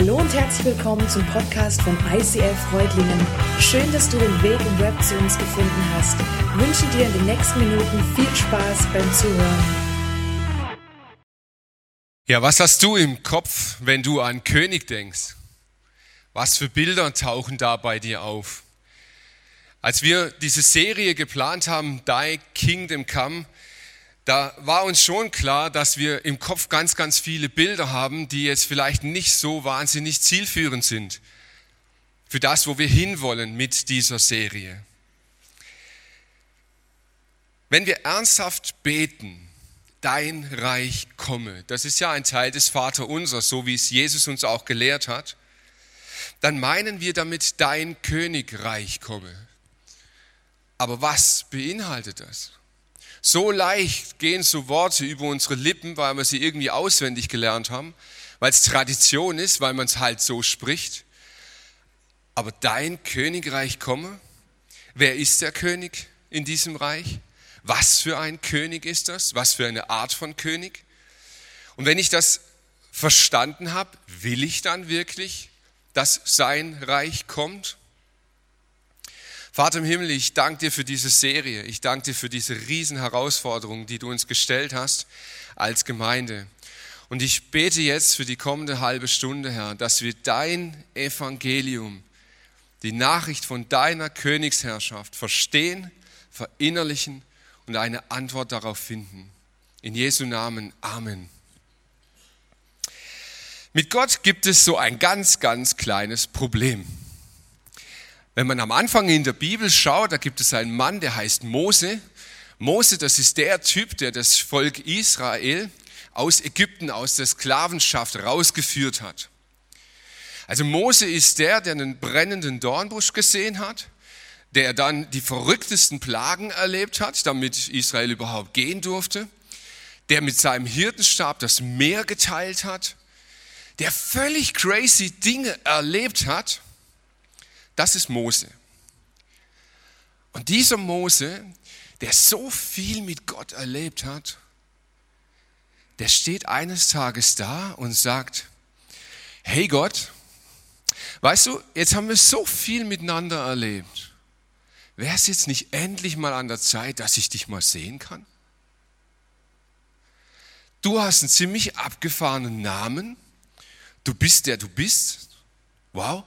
Hallo und herzlich willkommen zum Podcast von ICF Reutlingen. Schön, dass du den Weg im Web zu uns gefunden hast. Ich wünsche dir in den nächsten Minuten viel Spaß beim Zuhören. Ja, was hast du im Kopf, wenn du an König denkst? Was für Bilder tauchen da bei dir auf? Als wir diese Serie geplant haben, Thy Kingdom Come, da war uns schon klar, dass wir im Kopf ganz, ganz viele Bilder haben, die jetzt vielleicht nicht so wahnsinnig zielführend sind für das, wo wir hinwollen mit dieser Serie. Wenn wir ernsthaft beten, dein Reich komme, das ist ja ein Teil des Vaterunser, so wie es Jesus uns auch gelehrt hat, dann meinen wir damit, dein Königreich komme. Aber was beinhaltet das? So leicht gehen so Worte über unsere Lippen, weil wir sie irgendwie auswendig gelernt haben, weil es Tradition ist, weil man es halt so spricht. Aber dein Königreich komme? Wer ist der König in diesem Reich? Was für ein König ist das? Was für eine Art von König? Und wenn ich das verstanden habe, will ich dann wirklich, dass sein Reich kommt? Vater im Himmel, ich danke dir für diese Serie. Ich danke dir für diese riesen Herausforderung, die du uns gestellt hast als Gemeinde. Und ich bete jetzt für die kommende halbe Stunde, Herr, dass wir dein Evangelium, die Nachricht von deiner Königsherrschaft verstehen, verinnerlichen und eine Antwort darauf finden. In Jesu Namen, Amen. Mit Gott gibt es so ein ganz, ganz kleines Problem. Wenn man am Anfang in der Bibel schaut, da gibt es einen Mann, der heißt Mose. Mose, das ist der Typ, der das Volk Israel aus Ägypten, aus der Sklavenschaft rausgeführt hat. Also Mose ist der einen brennenden Dornbusch gesehen hat, der dann die verrücktesten Plagen erlebt hat, damit Israel überhaupt gehen durfte, der mit seinem Hirtenstab das Meer geteilt hat, der völlig crazy Dinge erlebt hat. Das ist Mose. Und dieser Mose, der so viel mit Gott erlebt hat, der steht eines Tages da und sagt, hey Gott, weißt du, jetzt haben wir so viel miteinander erlebt. Wäre es jetzt nicht endlich mal an der Zeit, dass ich dich mal sehen kann? Du hast einen ziemlich abgefahrenen Namen. Du bist der du bist. Wow.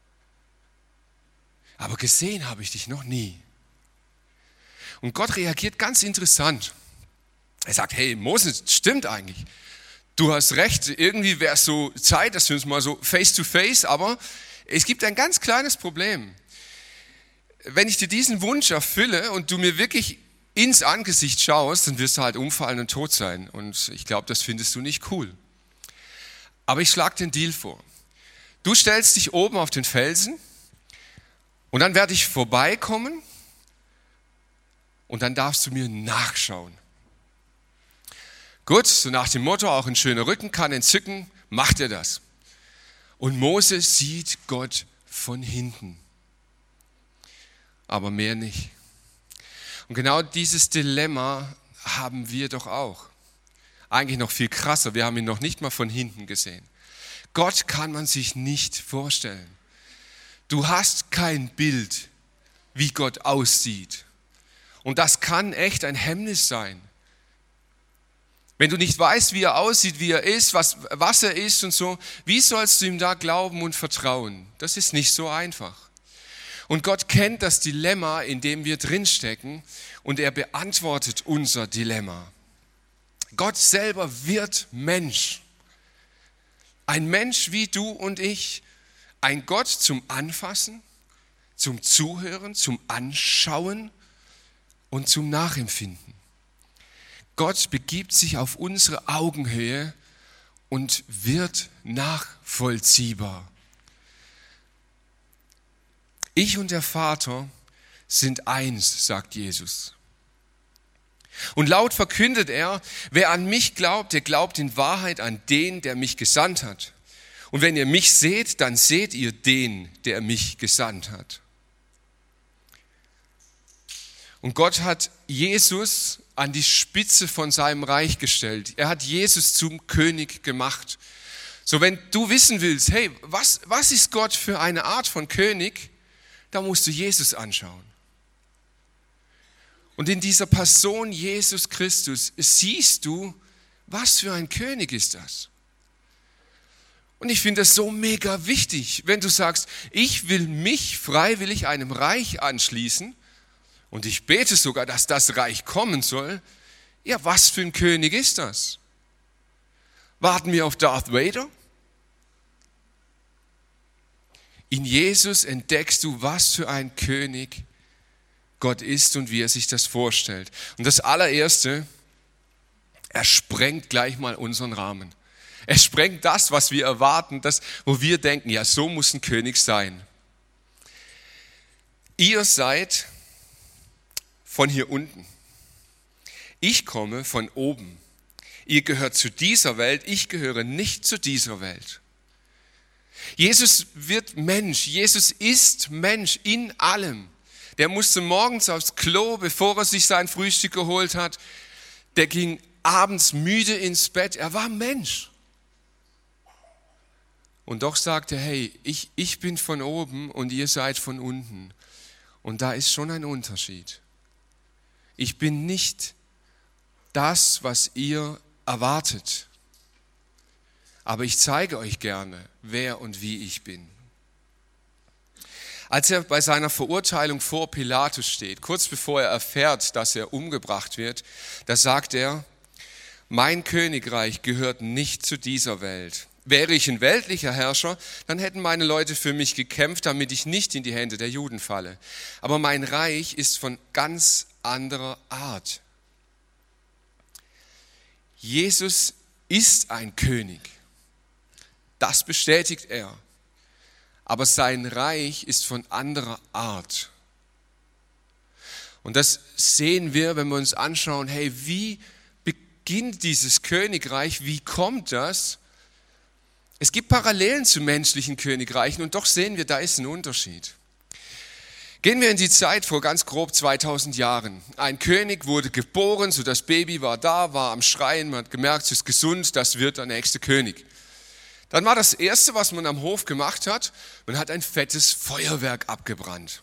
Aber gesehen habe ich dich noch nie. Und Gott reagiert ganz interessant. Er sagt, hey Mose, stimmt eigentlich. Du hast recht, irgendwie wäre es so Zeit, dass wir uns mal so face to face, aber es gibt ein ganz kleines Problem. Wenn ich dir diesen Wunsch erfülle und du mir wirklich ins Angesicht schaust, dann wirst du halt umfallen und tot sein. Und ich glaube, das findest du nicht cool. Aber ich schlage den Deal vor. Du stellst dich oben auf den Felsen, und dann werde ich vorbeikommen und dann darfst du mir nachschauen. Gut, so nach dem Motto, auch ein schöner Rücken kann entzücken, macht er das. Und Mose sieht Gott von hinten, aber mehr nicht. Und genau dieses Dilemma haben wir doch auch. Eigentlich noch viel krasser, wir haben ihn noch nicht mal von hinten gesehen. Gott kann man sich nicht vorstellen. Du hast kein Bild, wie Gott aussieht. Und das kann echt ein Hemmnis sein. Wenn du nicht weißt, wie er aussieht, wie er ist, was er ist und so, wie sollst du ihm da glauben und vertrauen? Das ist nicht so einfach. Und Gott kennt das Dilemma, in dem wir drinstecken, und er beantwortet unser Dilemma. Gott selber wird Mensch. Ein Mensch wie du und ich. Ein Gott zum Anfassen, zum Zuhören, zum Anschauen und zum Nachempfinden. Gott begibt sich auf unsere Augenhöhe und wird nachvollziehbar. Ich und der Vater sind eins, sagt Jesus. Und laut verkündet er, wer an mich glaubt, der glaubt in Wahrheit an den, der mich gesandt hat. Und wenn ihr mich seht, dann seht ihr den, der mich gesandt hat. Und Gott hat Jesus an die Spitze von seinem Reich gestellt. Er hat Jesus zum König gemacht. So, wenn du wissen willst, hey, was ist Gott für eine Art von König, dann musst du Jesus anschauen. Und in dieser Person Jesus Christus siehst du, was für ein König ist das. Und ich finde das so mega wichtig, wenn du sagst, ich will mich freiwillig einem Reich anschließen und ich bete sogar, dass das Reich kommen soll. Ja, was für ein König ist das? Warten wir auf Darth Vader? In Jesus entdeckst du, was für ein König Gott ist und wie er sich das vorstellt. Und das allererste, er sprengt gleich mal unseren Rahmen. Er sprengt das, was wir erwarten, das, wo wir denken, ja, so muss ein König sein. Ihr seid von hier unten. Ich komme von oben. Ihr gehört zu dieser Welt, ich gehöre nicht zu dieser Welt. Jesus wird Mensch, Jesus ist Mensch in allem. Der musste morgens aufs Klo, bevor er sich sein Frühstück geholt hat. Der ging abends müde ins Bett, er war Mensch. Und doch sagt er, hey, ich bin von oben und ihr seid von unten. Und da ist schon ein Unterschied. Ich bin nicht das, was ihr erwartet. Aber ich zeige euch gerne, wer und wie ich bin. Als er bei seiner Verurteilung vor Pilatus steht, kurz bevor er erfährt, dass er umgebracht wird, da sagt er, mein Königreich gehört nicht zu dieser Welt. Wäre ich ein weltlicher Herrscher, dann hätten meine Leute für mich gekämpft, damit ich nicht in die Hände der Juden falle. Aber mein Reich ist von ganz anderer Art. Jesus ist ein König. Das bestätigt er. Aber sein Reich ist von anderer Art. Und das sehen wir, wenn wir uns anschauen, hey, wie beginnt dieses Königreich, wie kommt das? Es gibt Parallelen zu menschlichen Königreichen und doch sehen wir, da ist ein Unterschied. Gehen wir in die Zeit vor ganz grob 2000 Jahren. Ein König wurde geboren, so das Baby war da, war am Schreien, man hat gemerkt, es ist gesund, das wird der nächste König. Dann war das Erste, was man am Hof gemacht hat, man hat ein fettes Feuerwerk abgebrannt.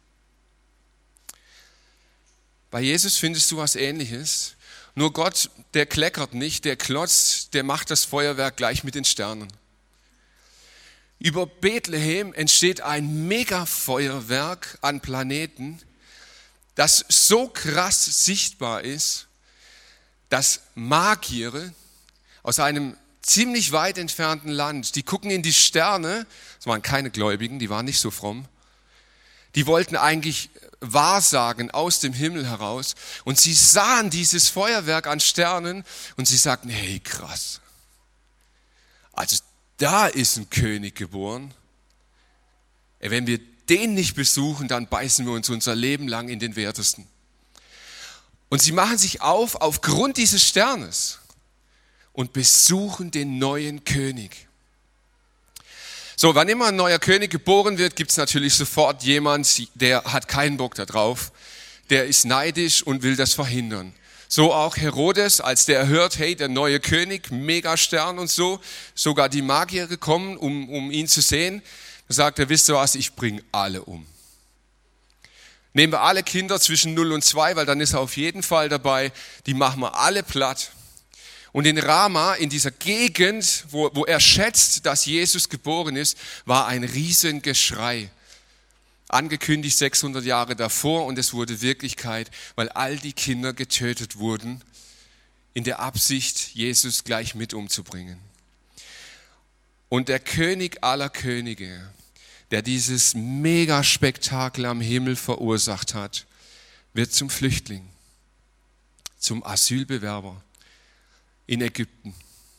Bei Jesus findest du was Ähnliches. Nur Gott, der kleckert nicht, der klotzt, der macht das Feuerwerk gleich mit den Sternen. Über Bethlehem entsteht ein Mega-Feuerwerk an Planeten, das so krass sichtbar ist, dass Magier aus einem ziemlich weit entfernten Land, die gucken in die Sterne, das waren keine Gläubigen, die waren nicht so fromm, die wollten eigentlich Wahrsagen aus dem Himmel heraus und sie sahen dieses Feuerwerk an Sternen und sie sagten, hey krass, also da ist ein König geboren. Wenn wir den nicht besuchen, dann beißen wir uns unser Leben lang in den Wertesten. Und sie machen sich aufgrund dieses Sternes und besuchen den neuen König. So, wann immer ein neuer König geboren wird, gibt es natürlich sofort jemand, der hat keinen Bock da drauf, der ist neidisch und will das verhindern. So auch Herodes, als der hört, hey, der neue König, Megastern und so, sogar die Magier gekommen, um ihn zu sehen, da sagt er, wisst ihr was, ich bringe alle um. Nehmen wir alle Kinder zwischen 0 und 2, weil dann ist er auf jeden Fall dabei, die machen wir alle platt. Und in Rama, in dieser Gegend, wo er schätzt, dass Jesus geboren ist, war ein Riesengeschrei. Angekündigt 600 Jahre davor und es wurde Wirklichkeit, weil all die Kinder getötet wurden, in der Absicht, Jesus gleich mit umzubringen. Und der König aller Könige, der dieses Megaspektakel am Himmel verursacht hat, wird zum Flüchtling, zum Asylbewerber in Ägypten.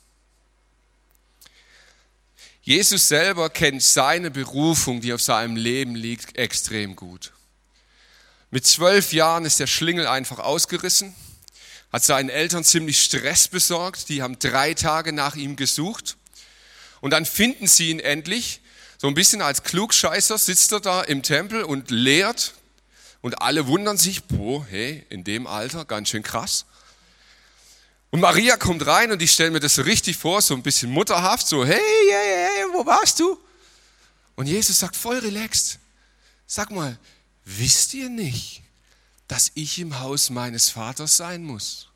Jesus selber kennt seine Berufung, die auf seinem Leben liegt, extrem gut. Mit 12 Jahren ist der Schlingel einfach ausgerissen, hat seinen Eltern ziemlich Stress besorgt, die haben 3 Tage nach ihm gesucht und dann finden sie ihn endlich, so ein bisschen als Klugscheißer sitzt er da im Tempel und lehrt und alle wundern sich, boah, hey, in dem Alter, ganz schön krass. Und Maria kommt rein und ich stelle mir das so richtig vor, so ein bisschen mutterhaft, so hey, wo warst du? Und Jesus sagt voll relaxed, sag mal, wisst ihr nicht, dass ich im Haus meines Vaters sein muss?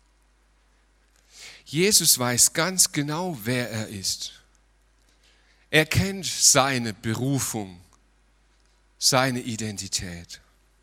Jesus weiß ganz genau, wer er ist. Er kennt seine Berufung, seine Identität.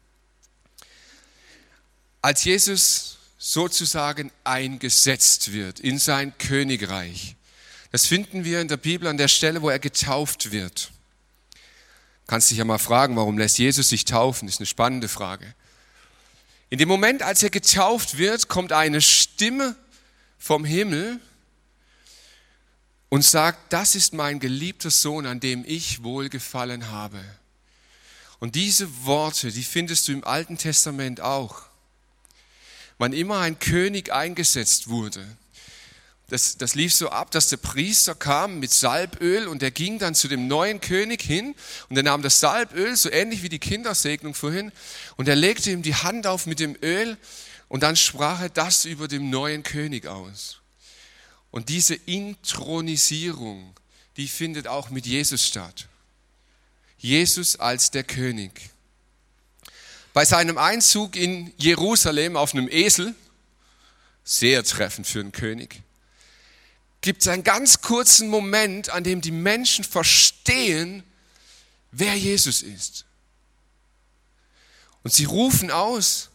Als Jesus sozusagen eingesetzt wird in sein Königreich, das finden wir in der Bibel an der Stelle, wo er getauft wird. Kannst dich ja mal fragen, warum lässt Jesus sich taufen? Das ist eine spannende Frage. In dem Moment, als er getauft wird, kommt eine Stimme vom Himmel und sagt, das ist mein geliebter Sohn, an dem ich Wohlgefallen habe. Und diese Worte, die findest du im Alten Testament auch. Wann immer ein König eingesetzt wurde, das lief so ab, dass der Priester kam mit Salböl und der ging dann zu dem neuen König hin und er nahm das Salböl, so ähnlich wie die Kindersegnung vorhin, und er legte ihm die Hand auf mit dem Öl und dann sprach er das über dem neuen König aus. Und diese Inthronisierung, die findet auch mit Jesus statt. Jesus als der König. Bei seinem Einzug in Jerusalem auf einem Esel, sehr treffend für einen König, gibt es einen ganz kurzen Moment, an dem die Menschen verstehen, wer Jesus ist. Und sie rufen aus.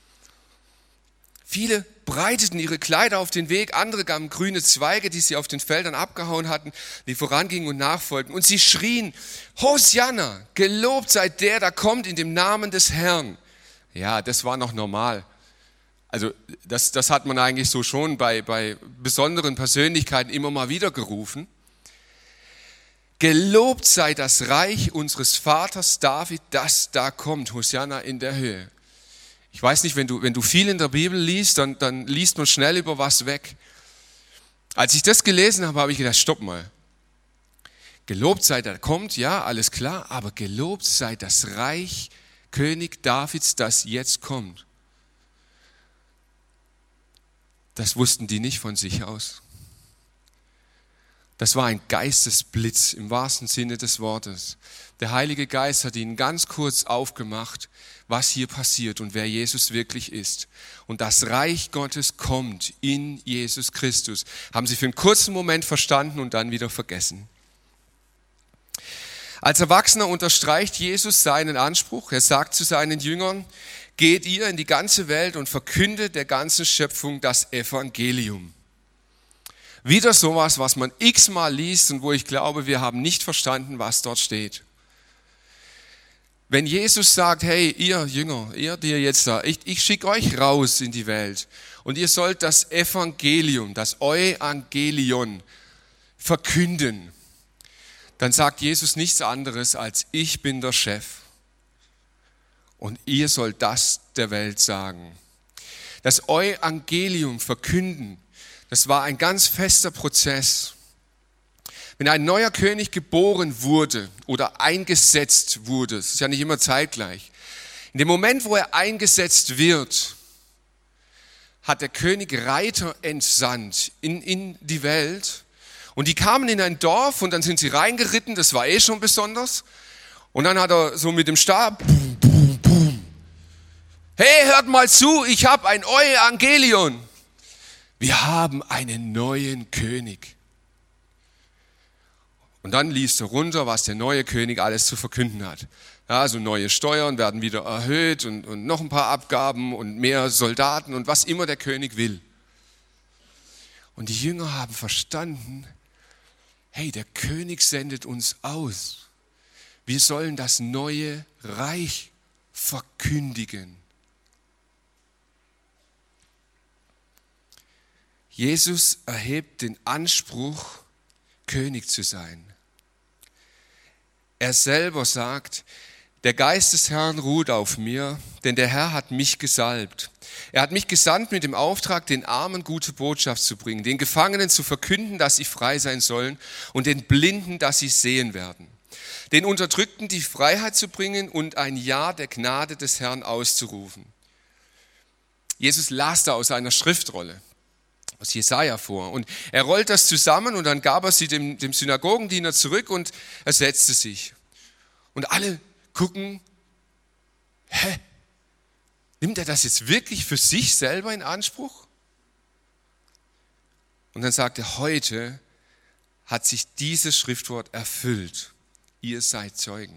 Viele breiteten ihre Kleider auf den Weg, andere gaben grüne Zweige, die sie auf den Feldern abgehauen hatten, die vorangingen und nachfolgten. Und sie schrien, Hosianna, gelobt sei der, der kommt in dem Namen des Herrn. Ja, das war noch normal. Also das hat man eigentlich so schon bei besonderen Persönlichkeiten immer mal wieder gerufen. Gelobt sei das Reich unseres Vaters David, das da kommt, Hosianna in der Höhe. Ich weiß nicht, wenn du viel in der Bibel liest, dann liest man schnell über was weg. Als ich das gelesen habe, habe ich gedacht, stopp mal. Gelobt sei der kommt, ja, alles klar, aber gelobt sei das Reich König Davids, das jetzt kommt. Das wussten die nicht von sich aus. Das war ein Geistesblitz im wahrsten Sinne des Wortes. Der Heilige Geist hat ihnen ganz kurz aufgemacht, was hier passiert und wer Jesus wirklich ist. Und das Reich Gottes kommt in Jesus Christus. Haben sie für einen kurzen Moment verstanden und dann wieder vergessen. Als Erwachsener unterstreicht Jesus seinen Anspruch. Er sagt zu seinen Jüngern, geht ihr in die ganze Welt und verkündet der ganzen Schöpfung das Evangelium. Wieder sowas, was man x-mal liest und wo ich glaube, wir haben nicht verstanden, was dort steht. Wenn Jesus sagt, hey, ihr Jünger, ihr, die ihr jetzt da, ich schicke euch raus in die Welt und ihr sollt das Evangelium, das Euangelion verkünden, dann sagt Jesus nichts anderes als, ich bin der Chef und ihr sollt das der Welt sagen. Das Euangelium verkünden, das war ein ganz fester Prozess. Wenn ein neuer König geboren wurde oder eingesetzt wurde, das ist ja nicht immer zeitgleich, in dem Moment, wo er eingesetzt wird, hat der König Reiter entsandt in die Welt und die kamen in ein Dorf und dann sind sie reingeritten, das war schon besonders, und dann hat er so mit dem Stab, boom, boom, boom. Hey, hört mal zu, ich habe ein Evangelion. Wir haben einen neuen König. Und dann liest er runter, was der neue König alles zu verkünden hat. Ja, also neue Steuern werden wieder erhöht und noch ein paar Abgaben und mehr Soldaten und was immer der König will. Und die Jünger haben verstanden, hey, der König sendet uns aus. Wir sollen das neue Reich verkündigen. Jesus erhebt den Anspruch, König zu sein. Er selber sagt, der Geist des Herrn ruht auf mir, denn der Herr hat mich gesalbt. Er hat mich gesandt mit dem Auftrag, den Armen gute Botschaft zu bringen, den Gefangenen zu verkünden, dass sie frei sein sollen und den Blinden, dass sie sehen werden, den Unterdrückten die Freiheit zu bringen und ein Ja der Gnade des Herrn auszurufen. Jesus las da aus einer Schriftrolle. aus Jesaja vor. Und er rollt das zusammen und dann gab er sie dem Synagogendiener zurück und er setzte sich. Und alle gucken, nimmt er das jetzt wirklich für sich selber in Anspruch? Und dann sagt er, heute hat sich dieses Schriftwort erfüllt. Ihr seid Zeugen.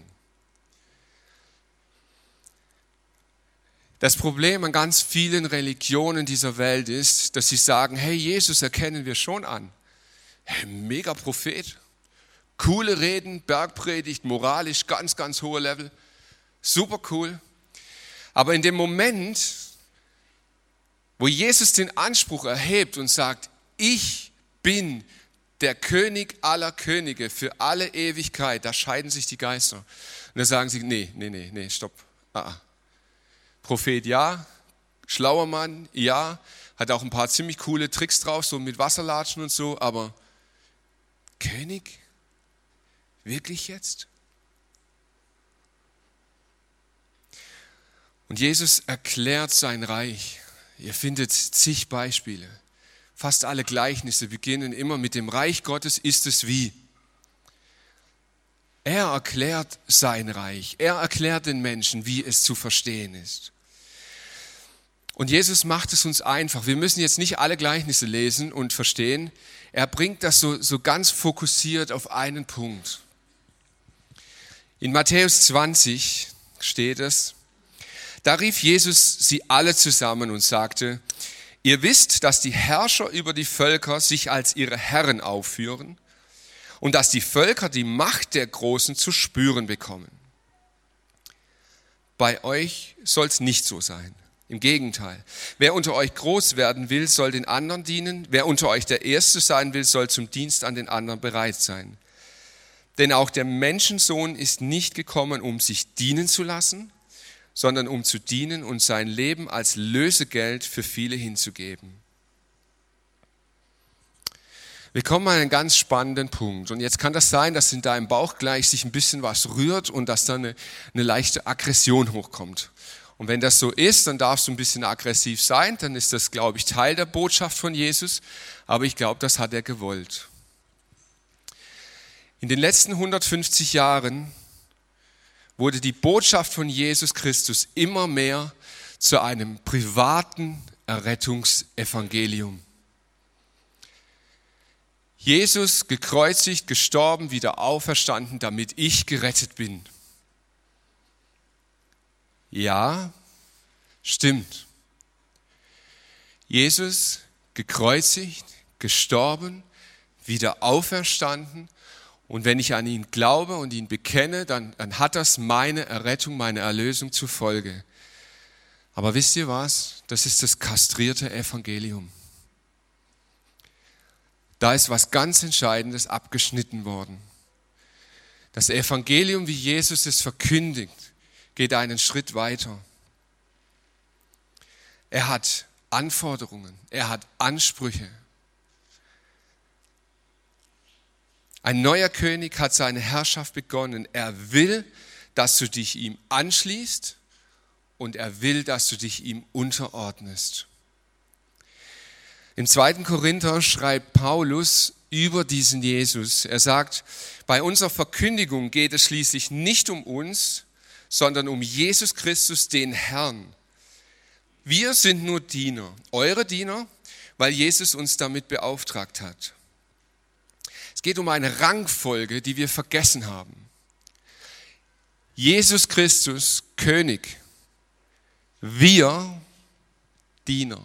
Das Problem an ganz vielen Religionen dieser Welt ist, dass sie sagen, hey, Jesus erkennen wir schon an. Hey, mega Prophet, coole Reden, Bergpredigt, moralisch ganz, ganz hoher Level, super cool. Aber in dem Moment, wo Jesus den Anspruch erhebt und sagt, ich bin der König aller Könige für alle Ewigkeit, da scheiden sich die Geister. Und da sagen sie, nee, stopp. Prophet ja, schlauer Mann ja, hat auch ein paar ziemlich coole Tricks drauf, so mit Wasserlatschen und so, aber König? Wirklich jetzt? Und Jesus erklärt sein Reich. Ihr findet zig Beispiele. Fast alle Gleichnisse beginnen immer mit dem Reich Gottes ist es wie. Er erklärt sein Reich. Er erklärt den Menschen, wie es zu verstehen ist. Und Jesus macht es uns einfach. Wir müssen jetzt nicht alle Gleichnisse lesen und verstehen. Er bringt das so ganz fokussiert auf einen Punkt. In Matthäus 20 steht es, da rief Jesus sie alle zusammen und sagte, ihr wisst, dass die Herrscher über die Völker sich als ihre Herren aufführen und dass die Völker die Macht der Großen zu spüren bekommen. Bei euch soll es nicht so sein. Im Gegenteil, wer unter euch groß werden will, soll den anderen dienen. Wer unter euch der Erste sein will, soll zum Dienst an den anderen bereit sein. Denn auch der Menschensohn ist nicht gekommen, um sich dienen zu lassen, sondern um zu dienen und sein Leben als Lösegeld für viele hinzugeben. Wir kommen an einen ganz spannenden Punkt. Und jetzt kann das sein, dass in deinem Bauch gleich sich ein bisschen was rührt und dass da eine leichte Aggression hochkommt. Und wenn das so ist, dann darfst du ein bisschen aggressiv sein, dann ist das, glaube ich, Teil der Botschaft von Jesus. Aber ich glaube, das hat er gewollt. In den letzten 150 Jahren wurde die Botschaft von Jesus Christus immer mehr zu einem privaten Errettungsevangelium. Jesus gekreuzigt, gestorben, wieder auferstanden, damit ich gerettet bin. Ja, stimmt. Jesus gekreuzigt, gestorben, wieder auferstanden. Und wenn ich an ihn glaube und ihn bekenne, dann hat das meine Errettung, meine Erlösung zur Folge. Aber wisst ihr was? Das ist das kastrierte Evangelium. Da ist was ganz Entscheidendes abgeschnitten worden. Das Evangelium, wie Jesus es verkündigt, geht einen Schritt weiter. Er hat Anforderungen, er hat Ansprüche. Ein neuer König hat seine Herrschaft begonnen. Er will, dass du dich ihm anschließt und er will, dass du dich ihm unterordnest. Im 2. Korinther schreibt Paulus über diesen Jesus. Er sagt, bei unserer Verkündigung geht es schließlich nicht um uns, sondern um Jesus Christus, den Herrn. Wir sind nur Diener, eure Diener, weil Jesus uns damit beauftragt hat. Es geht um eine Rangfolge, die wir vergessen haben. Jesus Christus, König. Wir, Diener.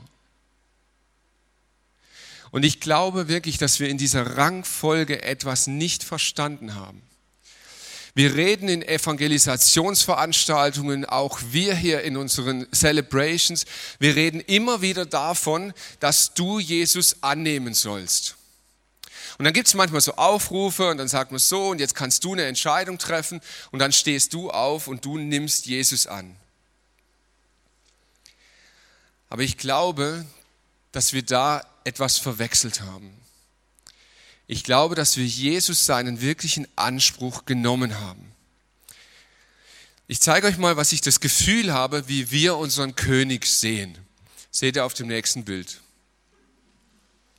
Und ich glaube wirklich, dass wir in dieser Rangfolge etwas nicht verstanden haben. Wir reden in Evangelisationsveranstaltungen, auch wir hier in unseren Celebrations, wir reden immer wieder davon, dass du Jesus annehmen sollst. Und dann gibt es manchmal so Aufrufe und dann sagt man so, und jetzt kannst du eine Entscheidung treffen und dann stehst du auf und du nimmst Jesus an. Aber ich glaube, dass wir da etwas verwechselt haben. Ich glaube, dass wir Jesus seinen wirklichen Anspruch genommen haben. Ich zeige euch mal, was ich das Gefühl habe, wie wir unseren König sehen. Seht ihr auf dem nächsten Bild.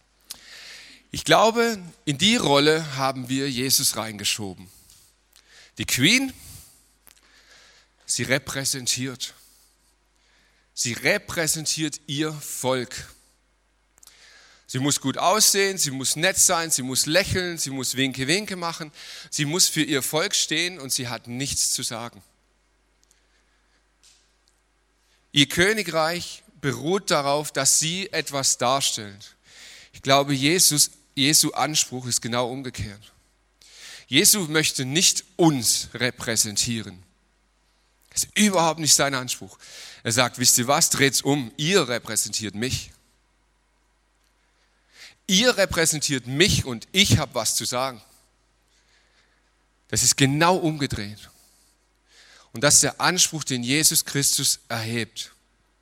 Ich glaube, in die Rolle haben wir Jesus reingeschoben. Die Queen, sie repräsentiert. Sie repräsentiert ihr Volk. Sie muss gut aussehen, sie muss nett sein, sie muss lächeln, sie muss Winke-Winke machen. Sie muss für ihr Volk stehen und sie hat nichts zu sagen. Ihr Königreich beruht darauf, dass sie etwas darstellt. Ich glaube, Jesu Anspruch ist genau umgekehrt. Jesus möchte nicht uns repräsentieren. Das ist überhaupt nicht sein Anspruch. Er sagt, wisst ihr was, dreht's um, ihr repräsentiert mich. Ihr repräsentiert mich und ich habe was zu sagen. Das ist genau umgedreht. Und das ist der Anspruch, den Jesus Christus erhebt.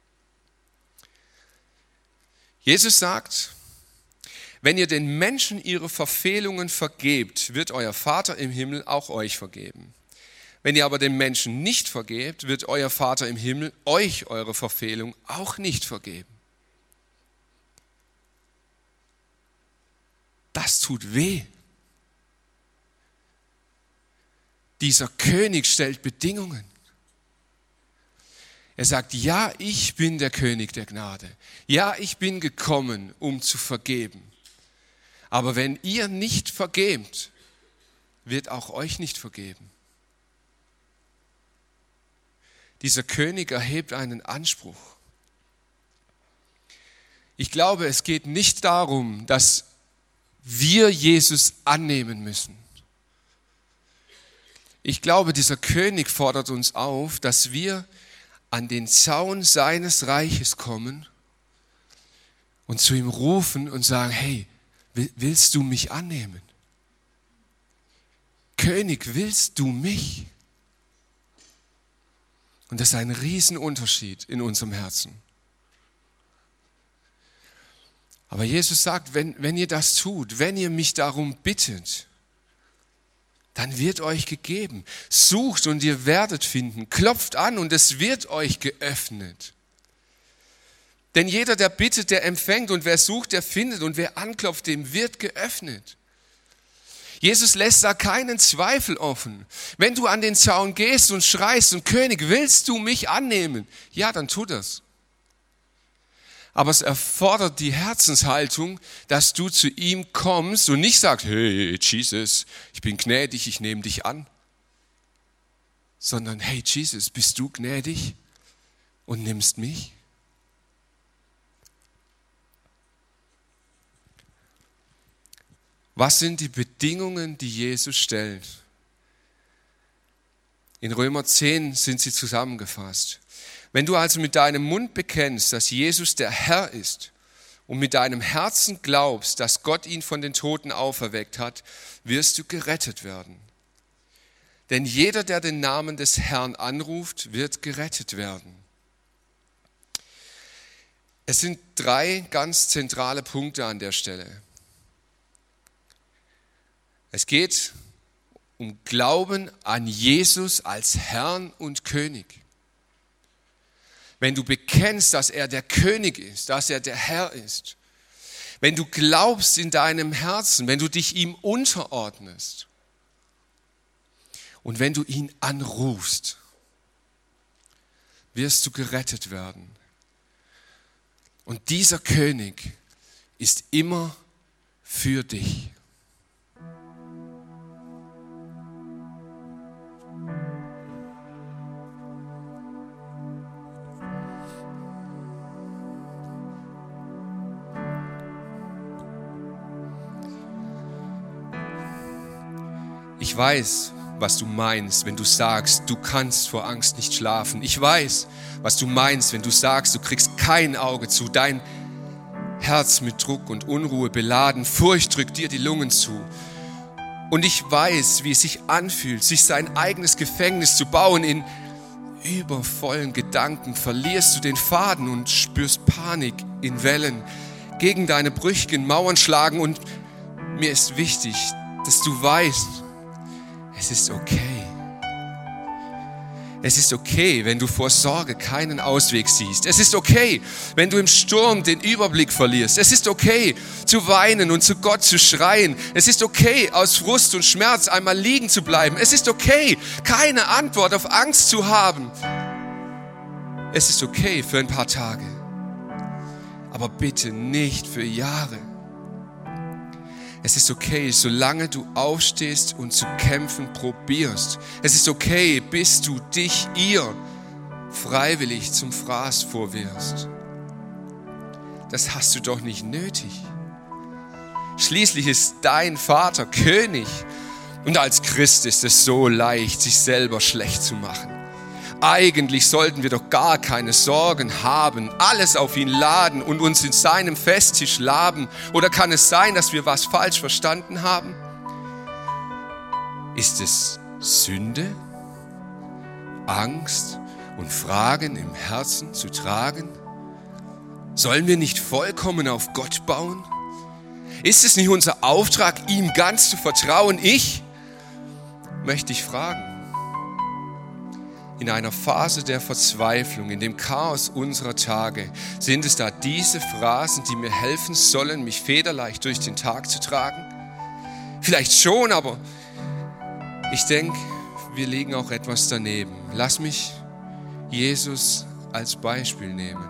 Jesus sagt, wenn ihr den Menschen ihre Verfehlungen vergebt, wird euer Vater im Himmel auch euch vergeben. Wenn ihr aber den Menschen nicht vergebt, wird euer Vater im Himmel euch eure Verfehlung auch nicht vergeben. Das tut weh. Dieser König stellt Bedingungen. Er sagt, ja, ich bin der König der Gnade. Ja, ich bin gekommen, um zu vergeben. Aber wenn ihr nicht vergebt, wird auch euch nicht vergeben. Dieser König erhebt einen Anspruch. Ich glaube, es geht nicht darum, dass wir Jesus annehmen müssen. Ich glaube, dieser König fordert uns auf, dass wir an den Zaun seines Reiches kommen und zu ihm rufen und sagen, hey, willst du mich annehmen? König, willst du mich? Und das ist ein Riesenunterschied in unserem Herzen. Aber Jesus sagt, wenn ihr das tut, wenn ihr mich darum bittet, dann wird euch gegeben. Sucht und ihr werdet finden. Klopft an und es wird euch geöffnet. Denn jeder, der bittet, der empfängt und wer sucht, der findet und wer anklopft, dem wird geöffnet. Jesus lässt da keinen Zweifel offen. Wenn du an den Zaun gehst und schreist und König, willst du mich annehmen? Ja, dann tu das. Aber es erfordert die Herzenshaltung, dass du zu ihm kommst und nicht sagst, hey Jesus, ich bin gnädig, ich nehme dich an. Sondern, hey Jesus, bist du gnädig und nimmst mich? Was sind die Bedingungen, die Jesus stellt? In Römer 10 sind sie zusammengefasst. Wenn du also mit deinem Mund bekennst, dass Jesus der Herr ist und mit deinem Herzen glaubst, dass Gott ihn von den Toten auferweckt hat, wirst du gerettet werden. Denn jeder, der den Namen des Herrn anruft, wird gerettet werden. Es sind 3 ganz zentrale Punkte an der Stelle. Es geht um Glauben an Jesus als Herrn und König. Wenn du bekennst, dass er der König ist, dass er der Herr ist, wenn du glaubst in deinem Herzen, wenn du dich ihm unterordnest und wenn du ihn anrufst, wirst du gerettet werden. Und dieser König ist immer für dich. Ich weiß, was du meinst, wenn du sagst, du kannst vor Angst nicht schlafen. Ich weiß, was du meinst, wenn du sagst, du kriegst kein Auge zu, dein Herz mit Druck und Unruhe beladen, Furcht drückt dir die Lungen zu. Und ich weiß, wie es sich anfühlt, sich sein eigenes Gefängnis zu bauen. In übervollen Gedanken verlierst du den Faden und spürst Panik in Wellen, gegen deine brüchigen Mauern schlagen. Und mir ist wichtig, dass du weißt, es ist okay. Es ist okay, wenn du vor Sorge keinen Ausweg siehst. Es ist okay, wenn du im Sturm den Überblick verlierst. Es ist okay, zu weinen und zu Gott zu schreien. Es ist okay, aus Frust und Schmerz einmal liegen zu bleiben. Es ist okay, keine Antwort auf Angst zu haben. Es ist okay für ein paar Tage, aber bitte nicht für Jahre. Es ist okay, solange du aufstehst und zu kämpfen probierst. Es ist okay, bis du dich ihr freiwillig zum Fraß vorwirfst. Das hast du doch nicht nötig. Schließlich ist dein Vater König. Und als Christ ist es so leicht, sich selber schlecht zu machen. Eigentlich sollten wir doch gar keine Sorgen haben, alles auf ihn laden und uns in seinem Festtisch laben. Oder kann es sein, dass wir was falsch verstanden haben? Ist es Sünde, Angst und Fragen im Herzen zu tragen? Sollen wir nicht vollkommen auf Gott bauen? Ist es nicht unser Auftrag, ihm ganz zu vertrauen? Ich möchte dich fragen. In einer Phase der Verzweiflung, in dem Chaos unserer Tage, sind es da diese Phrasen, die mir helfen sollen, mich federleicht durch den Tag zu tragen? Vielleicht schon, aber ich denke, wir liegen auch etwas daneben. Lass mich Jesus als Beispiel nehmen.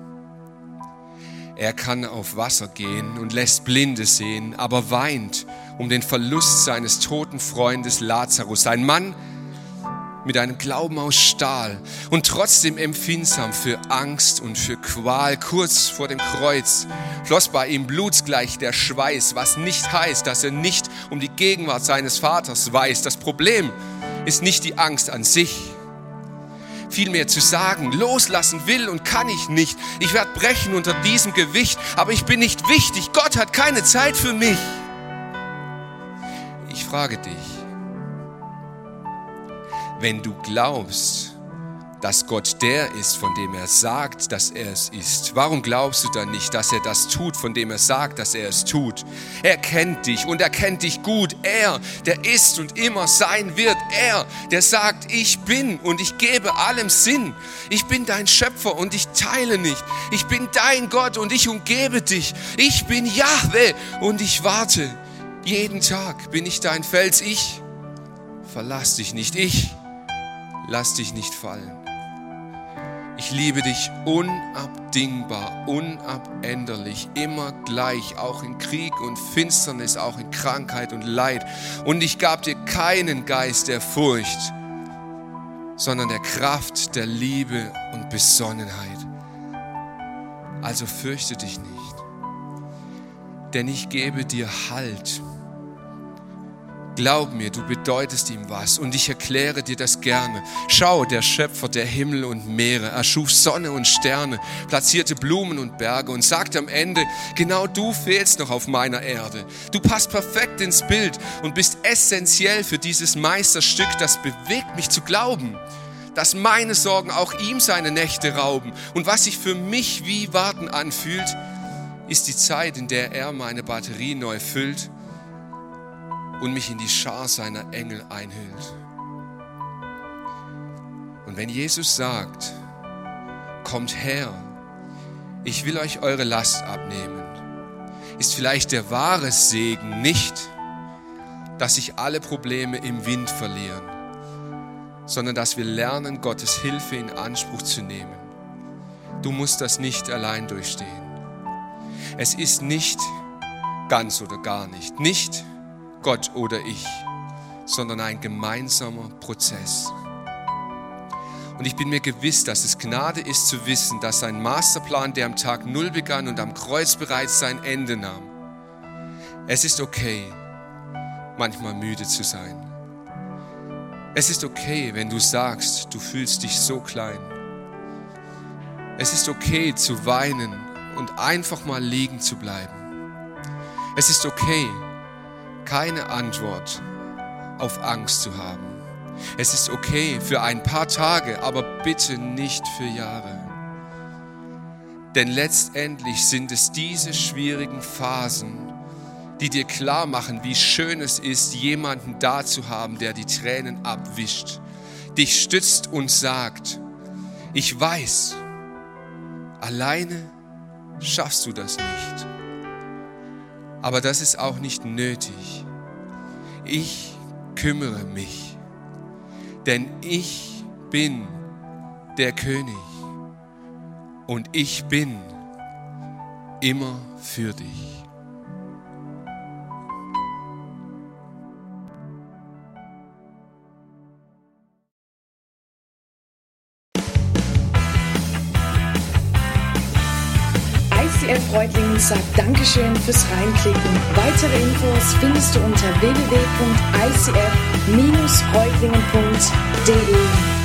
Er kann auf Wasser gehen und lässt Blinde sehen, aber weint um den Verlust seines toten Freundes Lazarus. Ein Mann mit einem Glauben aus Stahl und trotzdem empfindsam für Angst und für Qual. Kurz vor dem Kreuz floss bei ihm blutsgleich der Schweiß, was nicht heißt, dass er nicht um die Gegenwart seines Vaters weiß. Das Problem ist nicht die Angst an sich. Vielmehr zu sagen, loslassen will und kann ich nicht. Ich werde brechen unter diesem Gewicht, aber ich bin nicht wichtig. Gott hat keine Zeit für mich. Ich frage dich, wenn du glaubst, dass Gott der ist, von dem er sagt, dass er es ist, warum glaubst du dann nicht, dass er das tut, von dem er sagt, dass er es tut? Er kennt dich und er kennt dich gut. Er, der ist und immer sein wird. Er, der sagt, ich bin und ich gebe allem Sinn. Ich bin dein Schöpfer und ich teile nicht. Ich bin dein Gott und ich umgebe dich. Ich bin Jahwe und ich warte. Jeden Tag bin ich dein Fels. Ich verlass dich nicht. Ich lass dich nicht fallen. Ich liebe dich unabdingbar, unabänderlich, immer gleich, auch in Krieg und Finsternis, auch in Krankheit und Leid. Und ich gab dir keinen Geist der Furcht, sondern der Kraft, der Liebe und Besonnenheit. Also fürchte dich nicht, denn ich gebe dir Halt. Glaub mir, du bedeutest ihm was und ich erkläre dir das gerne. Schau, der Schöpfer der Himmel und Meere, erschuf Sonne und Sterne, platzierte Blumen und Berge und sagte am Ende, genau du fehlst noch auf meiner Erde. Du passt perfekt ins Bild und bist essentiell für dieses Meisterstück, das bewegt mich zu glauben, dass meine Sorgen auch ihm seine Nächte rauben. Und was sich für mich wie Warten anfühlt, ist die Zeit, in der er meine Batterie neu füllt und mich in die Schar seiner Engel einhüllt. Und wenn Jesus sagt, kommt her, ich will euch eure Last abnehmen, ist vielleicht der wahre Segen nicht, dass sich alle Probleme im Wind verlieren, sondern dass wir lernen, Gottes Hilfe in Anspruch zu nehmen. Du musst das nicht allein durchstehen. Es ist nicht ganz oder gar nicht Gott oder ich, sondern ein gemeinsamer Prozess. Und ich bin mir gewiss, dass es Gnade ist zu wissen, dass sein Masterplan, der am Tag 0 begann und am Kreuz bereits sein Ende nahm. Es ist okay, manchmal müde zu sein. Es ist okay, wenn du sagst, du fühlst dich so klein. Es ist okay zu weinen und einfach mal liegen zu bleiben. Es ist okay, keine Antwort auf Angst zu haben. Es ist okay für ein paar Tage, aber bitte nicht für Jahre. Denn letztendlich sind es diese schwierigen Phasen, die dir klar machen, wie schön es ist, jemanden da zu haben, der die Tränen abwischt, dich stützt und sagt, ich weiß, alleine schaffst du das nicht. Aber das ist auch nicht nötig. Ich kümmere mich, denn ich bin der König und ich bin immer für dich. ICF Reutlingen sagt Dankeschön fürs Reinklicken. Weitere Infos findest du unter www.icf-reutlingen.de.